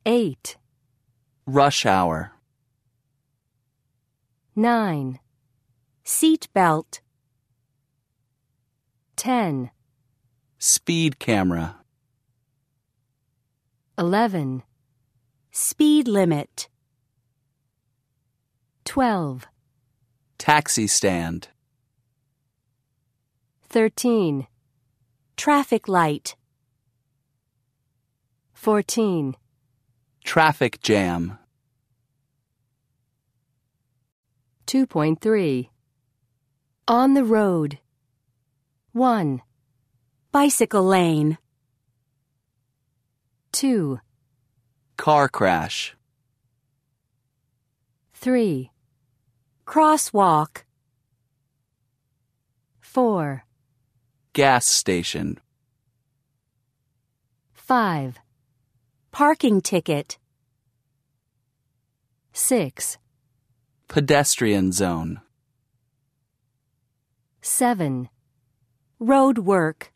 8, Rush hour. 9, seat belt. 10, Speed camera. 11, speed limit. 12, Taxi stand. 13, traffic light. 14, Traffic jam. 2.3 On the road. 1, bicycle lane. 2, Car crash. 3, crosswalk. 4, Gas station. 5, parking ticket. 6, Pedestrian zone. 7, road work.